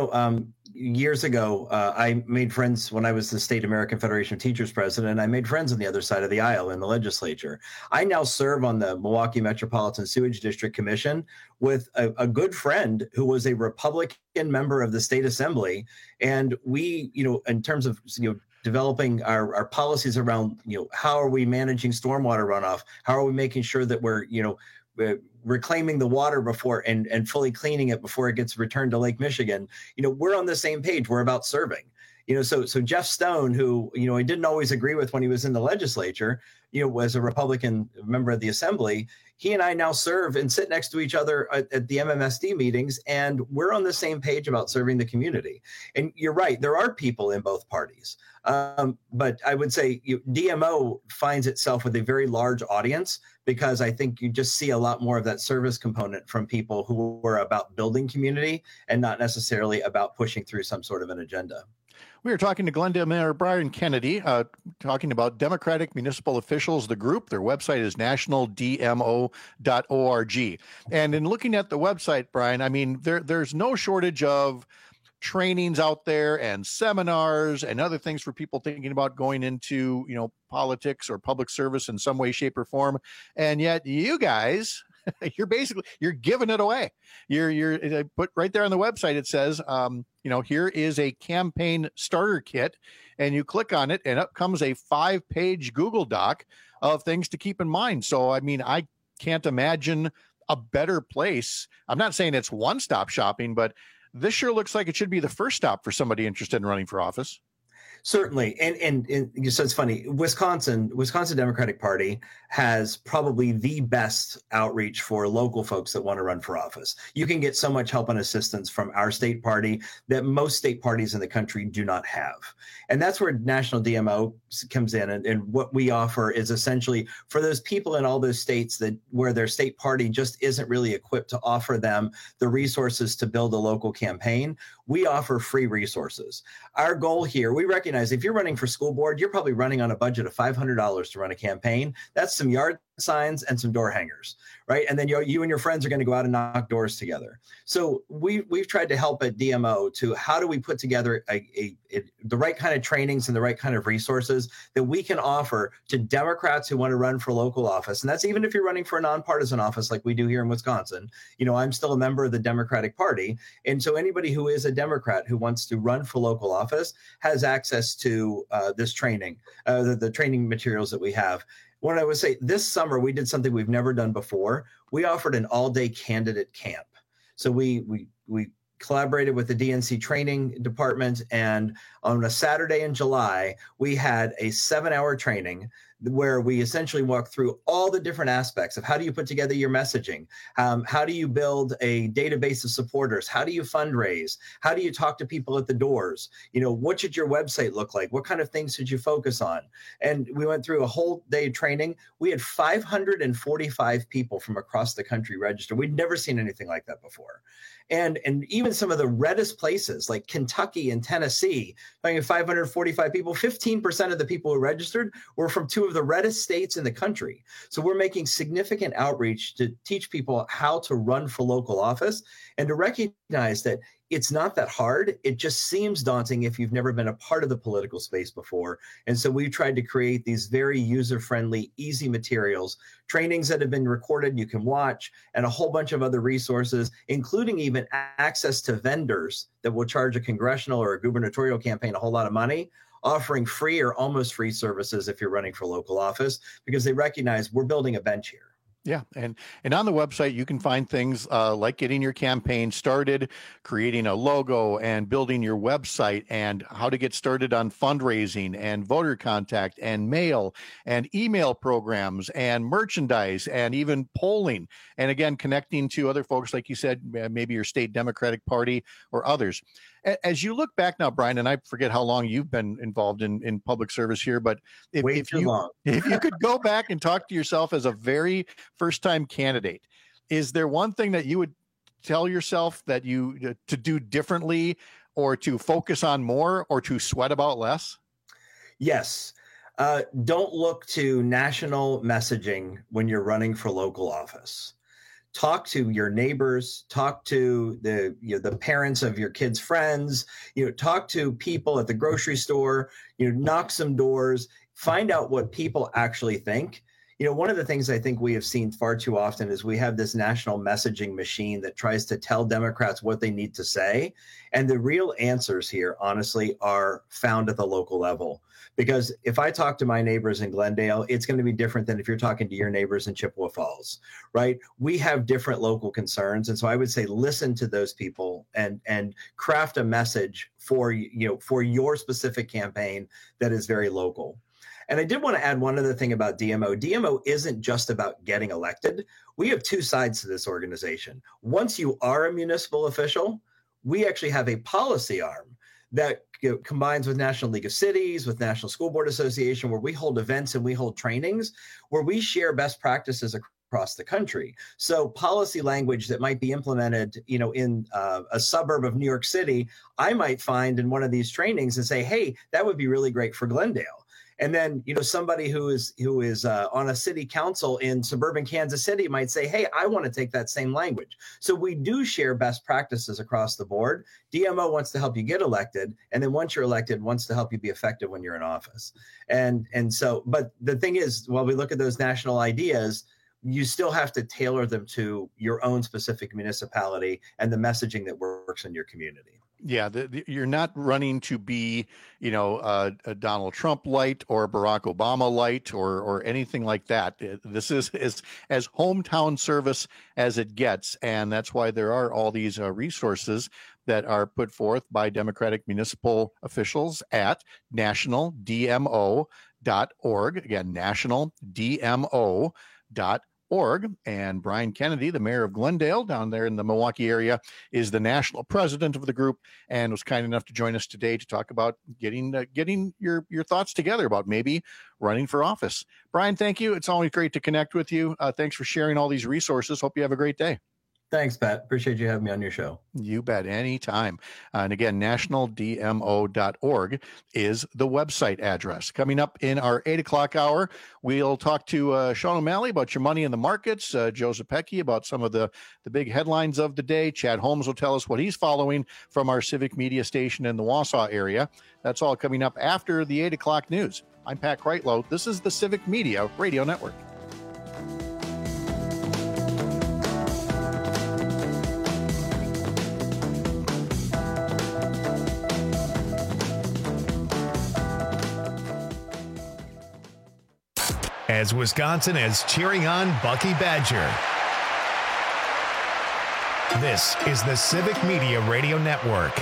Years ago, I made friends when I was the State American Federation of Teachers president. I made friends on the other side of the aisle in the legislature. I now serve on the Milwaukee Metropolitan Sewage District Commission with a good friend who was a Republican member of the state assembly. And we, in terms of, developing our policies around, how are we managing stormwater runoff? How are we making sure that we're, reclaiming the water before and fully cleaning it before it gets returned to Lake Michigan? We're on the same page. We're about serving. So Jeff Stone, who, I didn't always agree with when he was in the legislature, was a Republican member of the assembly. He and I now serve and sit next to each other at the MMSD meetings, and we're on the same page about serving the community. And you're right, there are people in both parties. But I would say DMO finds itself with a very large audience because I think you just see a lot more of that service component from people who are about building community and not necessarily about pushing through some sort of an agenda. We are talking to Glendale Mayor Brian Kennedy, talking about Democratic Municipal Officials, the group. Their website is nationaldmo.org. And in looking at the website, Brian, I mean, there's no shortage of trainings out there and seminars and other things for people thinking about going into, politics or public service in some way, shape, or form. And yet you guys, you're giving it away. You're put right there on the website. It says, here is a campaign starter kit, and you click on it and up comes a 5-page Google Doc of things to keep in mind. So, I mean, I can't imagine a better place. I'm not saying it's one-stop shopping, but this sure looks like it should be the first stop for somebody interested in running for office. Certainly. And so it's funny, Wisconsin Democratic Party has probably the best outreach for local folks that want to run for office. You can get so much help and assistance from our state party that most state parties in the country do not have. And that's where National DMO comes in. And what we offer is essentially for those people in all those states where their state party just isn't really equipped to offer them the resources to build a local campaign, we offer free resources. Our goal here, we recognize if you're running for school board, you're probably running on a budget of $500 to run a campaign. That's some yard signs and some door hangers, right? And then you and your friends are going to go out and knock doors together. So we've tried to help at DMO to how do we put together the right kind of trainings and the right kind of resources that we can offer to Democrats who want to run for local office. And that's even if you're running for a nonpartisan office like we do here in Wisconsin. I'm still a member of the Democratic Party. And so anybody who is a Democrat who wants to run for local office has access to this training, the training materials that we have. What I would say, this summer, we did something we've never done before. We offered an all-day candidate camp. So we collaborated with the DNC training department, and on a Saturday in July, we had a 7-hour training where we essentially walk through all the different aspects of how do you put together your messaging, how do you build a database of supporters, how do you fundraise, how do you talk to people at the doors, what should your website look like, what kind of things should you focus on? And we went through a whole day of training. We had 545 people from across the country register. We'd never seen anything like that before. And even some of the reddest places like Kentucky and Tennessee, 545 people, 15% of the people who registered were from two of the reddest states in the country. So we're making significant outreach to teach people how to run for local office and to recognize that it's not that hard. It just seems daunting if you've never been a part of the political space before. And so we've tried to create these very user-friendly, easy materials, trainings that have been recorded you can watch, and a whole bunch of other resources, including even access to vendors that will charge a congressional or a gubernatorial campaign a whole lot of money, offering free or almost free services if you're running for local office, because they recognize we're building a bench here. Yeah. And on the website, you can find things like getting your campaign started, creating a logo, and building your website, and how to get started on fundraising and voter contact and mail and email programs and merchandise and even polling. And again, connecting to other folks, like you said, maybe your state Democratic Party or others. As you look back now, Brian, and I forget how long you've been involved in public service here, but if you could go back and talk to yourself as a very first-time candidate, is there one thing that you would tell yourself that you to do differently, or to focus on more, or to sweat about less? Yes. Don't look to national messaging when you're running for local office. Talk to your neighbors, talk to the parents of your kids' friends, talk to people at the grocery store, knock some doors, find out what people actually think. One of the things I think we have seen far too often is we have this national messaging machine that tries to tell Democrats what they need to say. And the real answers here, honestly, are found at the local level. Because if I talk to my neighbors in Glendale, it's going to be different than if you're talking to your neighbors in Chippewa Falls, right? We have different local concerns. And so I would say listen to those people and craft a message for your specific campaign that is very local. And I did want to add one other thing about DMO. DMO isn't just about getting elected. We have two sides to this organization. Once you are a municipal official, we actually have a policy arm that combines with National League of Cities, with National School Board Association, where we hold events and we hold trainings, where we share best practices across the country. So policy language that might be implemented, in a suburb of New York City, I might find in one of these trainings and say, hey, that would be really great for Glendale. And then, somebody who is on a city council in suburban Kansas City might say, hey, I want to take that same language. So we do share best practices across the board. DMO wants to help you get elected. And then once you're elected, wants to help you be effective when you're in office. And so, but the thing is, while we look at those national ideas, you still have to tailor them to your own specific municipality and the messaging that works in your community. Yeah, you're not running to be, a Donald Trump light or Barack Obama light or anything like that. This is as hometown service as it gets, and that's why there are all these resources that are put forth by Democratic municipal officials at nationaldmo.org. Again, nationaldmo.org. And Brian Kennedy, the mayor of Glendale down there in the Milwaukee area, is the national president of the group and was kind enough to join us today to talk about getting your thoughts together about maybe running for office. Brian, thank you. It's always great to connect with you. Thanks for sharing all these resources. Hope you have a great day. Thanks, Pat. Appreciate you having me on your show. You bet. Anytime. And again, nationaldmo.org is the website address. Coming up in our 8 o'clock hour, we'll talk to Sean O'Malley about your money in the markets, Joe Zepecki about some of the big headlines of the day. Chad Holmes will tell us what he's following from our civic media station in the Wausau area. That's all coming up after the 8 o'clock news. I'm Pat Kreitlow. This is the Civic Media Radio Network. As Wisconsin is cheering on Bucky Badger. This is the Civic Media Radio Network.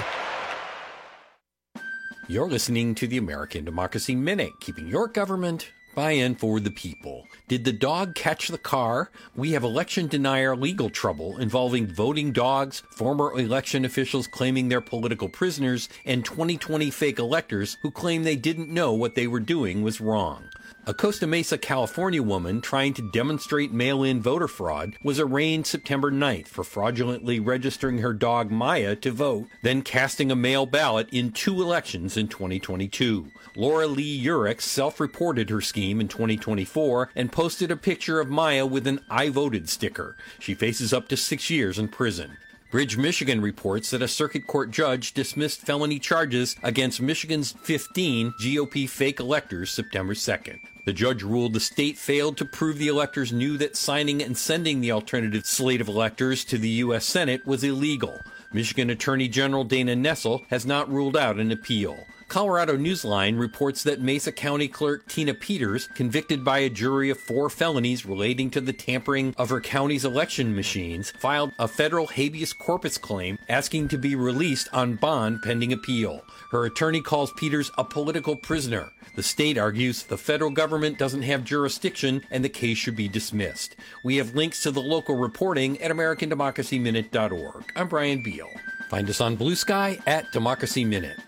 You're listening to the American Democracy Minute, keeping your government by and for the people. Did the dog catch the car? We have election denier legal trouble involving voting dogs, former election officials claiming they're political prisoners, and 2020 fake electors who claim they didn't know what they were doing was wrong. A Costa Mesa, California woman trying to demonstrate mail-in voter fraud was arraigned September 9th for fraudulently registering her dog Maya to vote, then casting a mail ballot in 2 elections in 2022. Laura Lee Urich self-reported her scheme in 2024 and posted a picture of Maya with an I voted sticker. She faces up to 6 years in prison. Bridge, Michigan reports that a circuit court judge dismissed felony charges against Michigan's 15 GOP fake electors September 2nd. The judge ruled the state failed to prove the electors knew that signing and sending the alternative slate of electors to the U.S. Senate was illegal. Michigan Attorney General Dana Nessel has not ruled out an appeal. Colorado Newsline reports that Mesa County Clerk Tina Peters, convicted by a jury of 4 felonies relating to the tampering of her county's election machines, filed a federal habeas corpus claim asking to be released on bond pending appeal. Her attorney calls Peters a political prisoner. The state argues the federal government doesn't have jurisdiction and the case should be dismissed. We have links to the local reporting at AmericanDemocracyMinute.org. I'm Brian Beal. Find us on Blue Sky at Democracy Minute.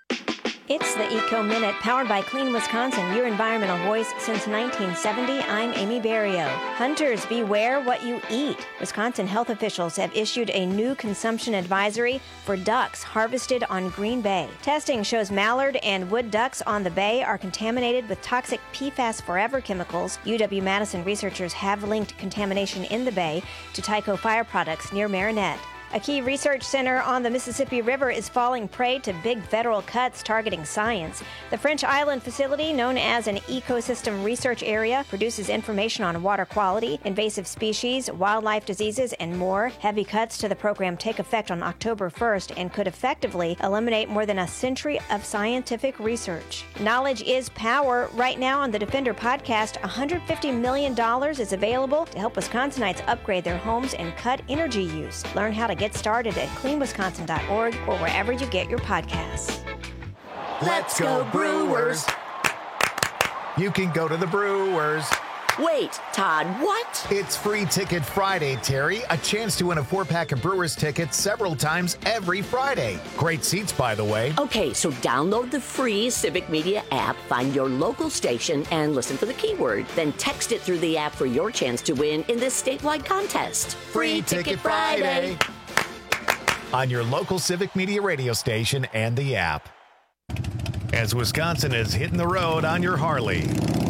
It's the Eco Minute, powered by Clean Wisconsin, your environmental voice since 1970. I'm Amy Barrio. Hunters, beware what you eat. Wisconsin health officials have issued a new consumption advisory for ducks harvested on Green Bay. Testing shows mallard and wood ducks on the bay are contaminated with toxic PFAS Forever chemicals. UW-Madison researchers have linked contamination in the bay to Tyco Fire products near Marinette. A key research center on the Mississippi River is falling prey to big federal cuts targeting science. The French Island facility, known as an ecosystem research area, produces information on water quality, invasive species, wildlife diseases, and more. Heavy cuts to the program take effect on October 1st and could effectively eliminate more than a century of scientific research. Knowledge is power. Right now on the Defender podcast, $150 million is available to help Wisconsinites upgrade their homes and cut energy use. Learn how to get started at cleanwisconsin.org or wherever you get your podcasts. Let's go Brewers! You can go to the Brewers. Wait, Todd, what? It's Free Ticket Friday, Terry. A chance to win a 4-pack of Brewers tickets several times every Friday. Great seats, by the way. Okay, so download the free Civic Media app, find your local station, and listen for the keyword. Then text it through the app for your chance to win in this statewide contest. Free Ticket Friday. On your local Civic Media radio station and the app. As Wisconsin is hitting the road on your Harley.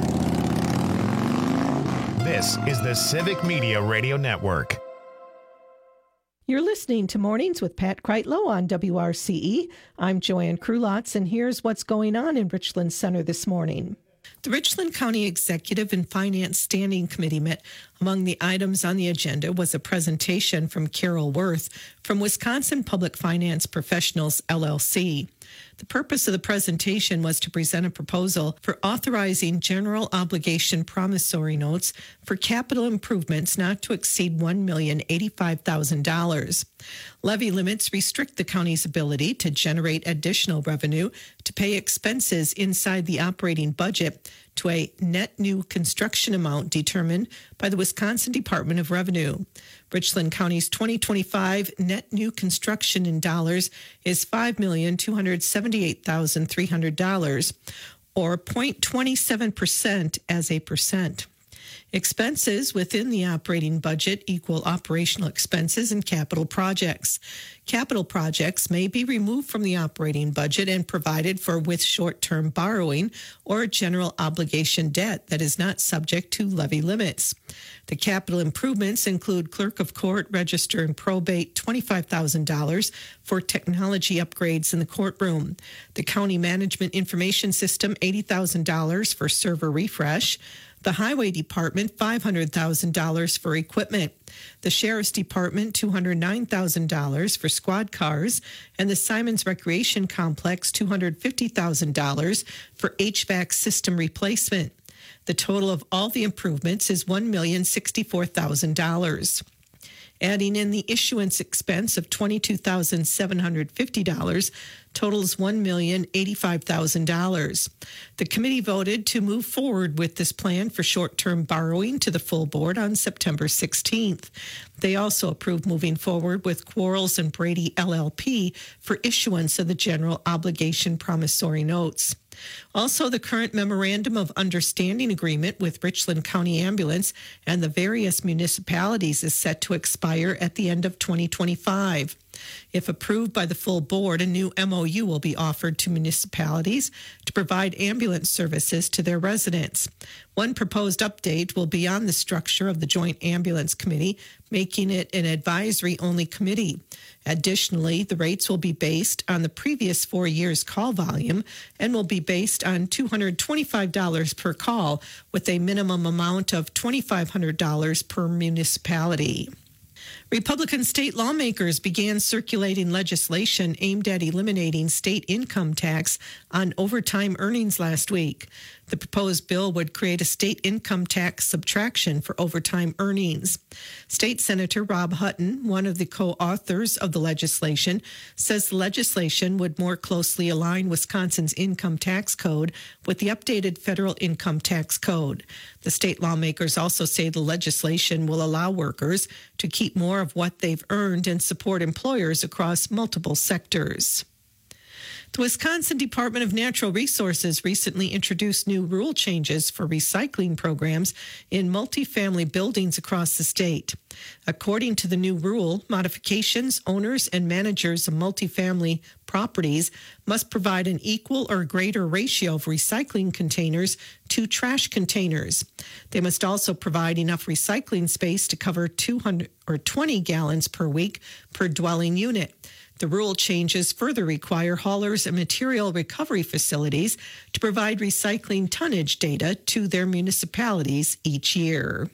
This is the Civic Media Radio Network. You're listening to Mornings with Pat Kreitlow on WRCE. I'm Joanne Krulotz, and here's what's going on in Richland Center this morning. The Richland County Executive and Finance Standing Committee met. Among the items on the agenda was a presentation from Carol Worth from Wisconsin Public Finance Professionals, LLC. The purpose of the presentation was to present a proposal for authorizing general obligation promissory notes for capital improvements not to exceed $1,085,000. Levy limits restrict the county's ability to generate additional revenue to pay expenses inside the operating budget to a net new construction amount determined by the Wisconsin Department of Revenue. Richland County's 2025 net new construction in dollars is $5,278,300, or 0.27% as a percent. Expenses within the operating budget equal operational expenses and capital projects. Capital projects may be removed from the operating budget and provided for with short-term borrowing or general obligation debt that is not subject to levy limits. The capital improvements include clerk of court, register, and probate $25,000 for technology upgrades in the courtroom. The county management information system $80,000 for server refresh. The Highway Department, $500,000 for equipment. The Sheriff's Department, $209,000 for squad cars. And the Simons Recreation Complex, $250,000 for HVAC system replacement. The total of all the improvements is $1,064,000. Adding in the issuance expense of $22,750 totals $1,085,000. The committee voted to move forward with this plan for short-term borrowing to the full board on September 16th. They also approved moving forward with Quarles and Brady LLP for issuance of the general obligation promissory notes. Also, the current Memorandum of Understanding agreement with Richland County Ambulance and the various municipalities is set to expire at the end of 2025. If approved by the full board, a new MOU will be offered to municipalities to provide ambulance services to their residents. One proposed update will be on the structure of the Joint Ambulance Committee, making it an advisory-only committee. Additionally, the rates will be based on the previous 4 years' call volume and will be based on $225 per call with a minimum amount of $2,500 per municipality. Republican state lawmakers began circulating legislation aimed at eliminating state income tax on overtime earnings last week. The proposed bill would create a state income tax subtraction for overtime earnings. State Senator Rob Hutton, one of the co-authors of the legislation, says the legislation would more closely align Wisconsin's income tax code with the updated federal income tax code. The state lawmakers also say the legislation will allow workers to keep more of what they've earned and support employers across multiple sectors. The Wisconsin Department of Natural Resources recently introduced new rule changes for recycling programs in multifamily buildings across the state. According to the new rule, modifications, owners, and managers of multifamily properties must provide an equal or greater ratio of recycling containers to trash containers. They must also provide enough recycling space to cover 200 or 20 gallons per week per dwelling unit. The rule changes further require haulers and material recovery facilities to provide recycling tonnage data to their municipalities each year.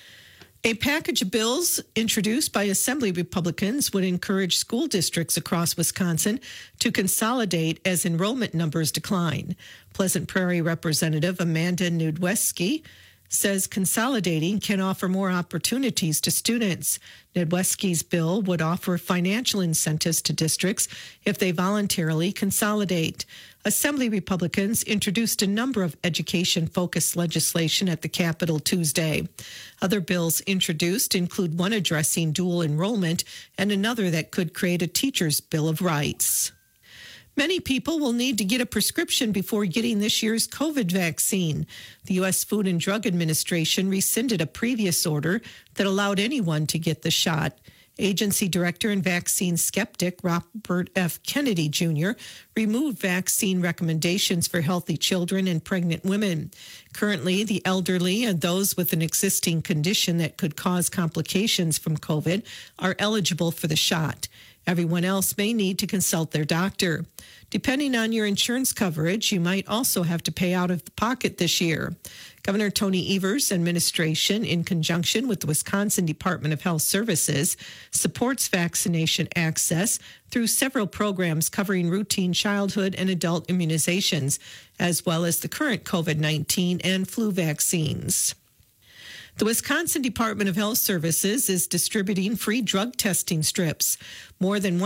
A package of bills introduced by Assembly Republicans would encourage school districts across Wisconsin to consolidate as enrollment numbers decline. Pleasant Prairie Representative Amanda Nudweski says consolidating can offer more opportunities to students. Nedweski's bill would offer financial incentives to districts if they voluntarily consolidate. Assembly Republicans introduced a number of education-focused legislation at the Capitol Tuesday. Other bills introduced include one addressing dual enrollment and another that could create a teacher's Bill of Rights. Many people will need to get a prescription before getting this year's COVID vaccine. The U.S. Food and Drug Administration rescinded a previous order that allowed anyone to get the shot. Agency Director and vaccine skeptic Robert F. Kennedy Jr. removed vaccine recommendations for healthy children and pregnant women. Currently, the elderly and those with an existing condition that could cause complications from COVID are eligible for the shot. Everyone else may need to consult their doctor. Depending on your insurance coverage, you might also have to pay out of the pocket this year. Governor Tony Evers' administration, in conjunction with the Wisconsin Department of Health Services, supports vaccination access through several programs covering routine childhood and adult immunizations, as well as the current COVID-19 and flu vaccines. The Wisconsin Department of Health Services is distributing free drug testing strips. More than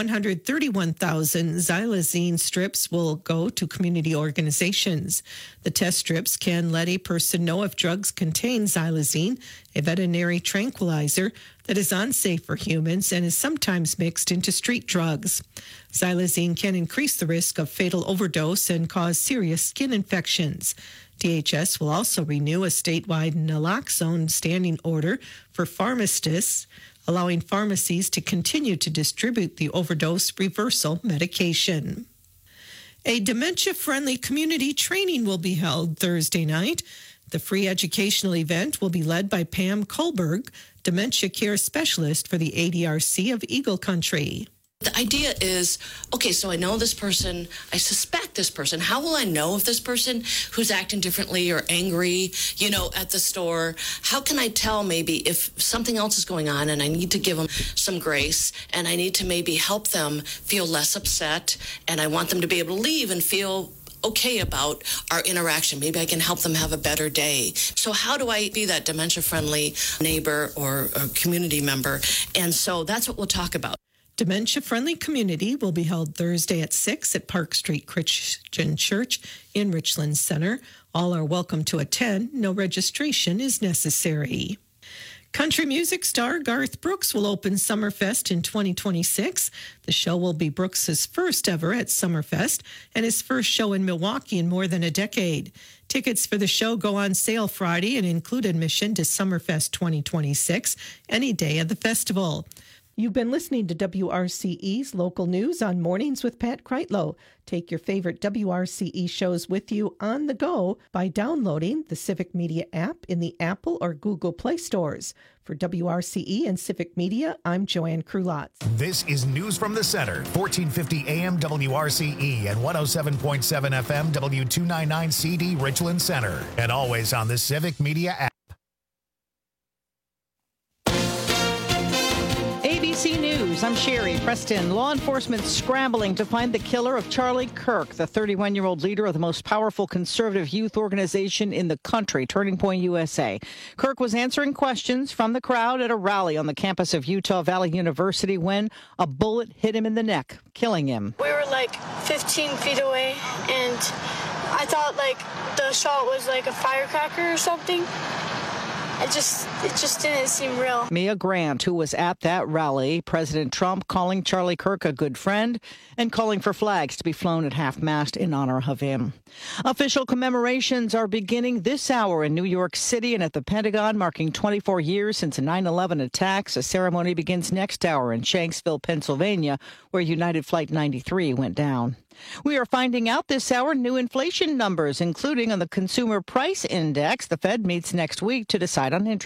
131,000 xylazine strips will go to community organizations. The test strips can let a person know if drugs contain xylazine, a veterinary tranquilizer that is unsafe for humans and is sometimes mixed into street drugs. Xylazine can increase the risk of fatal overdose and cause serious skin infections. DHS will also renew a statewide naloxone standing order for pharmacists, allowing pharmacies to continue to distribute the overdose reversal medication. A dementia-friendly community training will be held Thursday night. The free educational event will be led by Pam Kohlberg, dementia care specialist for the ADRC of Eagle Country. The idea is, okay, so I know this person, I suspect this person. How will I know if this person who's acting differently or angry, at the store, how can I tell maybe if something else is going on and I need to give them some grace and I need to maybe help them feel less upset and I want them to be able to leave and feel okay about our interaction. Maybe I can help them have a better day. So how do I be that dementia-friendly neighbor or a community member? And so that's what we'll talk about. Dementia Friendly Community will be held Thursday at 6 at Park Street Christian Church in Richland Center. All are welcome to attend. No registration is necessary. Country music star Garth Brooks will open Summerfest in 2026. The show will be Brooks' first ever at Summerfest and his first show in Milwaukee in more than a decade. Tickets for the show go on sale Friday and include admission to Summerfest 2026 any day of the festival. You've been listening to WRCE's local news on Mornings with Pat Kreitlow. Take your favorite WRCE shows with you on the go by downloading the Civic Media app in the Apple or Google Play stores. For WRCE and Civic Media, I'm Joanne Krulotz. This is News from the Center, 1450 AM WRCE and 107.7 FM W299CD Richland Center, and always on the Civic Media app. ABC News, I'm Sherry Preston. Law enforcement scrambling to find the killer of Charlie Kirk, the 31-year-old leader of the most powerful conservative youth organization in the country, Turning Point USA. Kirk was answering questions from the crowd at a rally on the campus of Utah Valley University when a bullet hit him in the neck, killing him. We were like 15 feet away, and I thought like the shot was like a firecracker or something. It just didn't seem real. Mia Grant, who was at that rally, President Trump calling Charlie Kirk a good friend and calling for flags to be flown at half-mast in honor of him. Official commemorations are beginning this hour in New York City and at the Pentagon, marking 24 years since the 9/11 attacks. A ceremony begins next hour in Shanksville, Pennsylvania, where United Flight 93 went down. We are finding out this hour new inflation numbers, including on the Consumer Price Index. The Fed meets next week to decide on interest